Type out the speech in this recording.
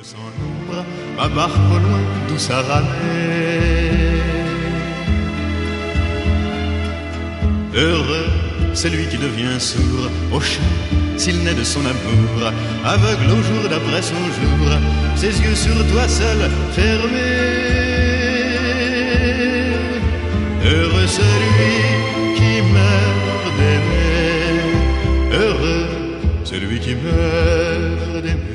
sans nombre, ma barque au loin d'où ça ramait. Heureux celui qui devient sourd au chant s'il naît de son amour, aveugle au jour d'après son jour, ses yeux sur toi seul fermés. Heureux celui qui meurt d'aimer, heureux celui qui meurt d'aimer.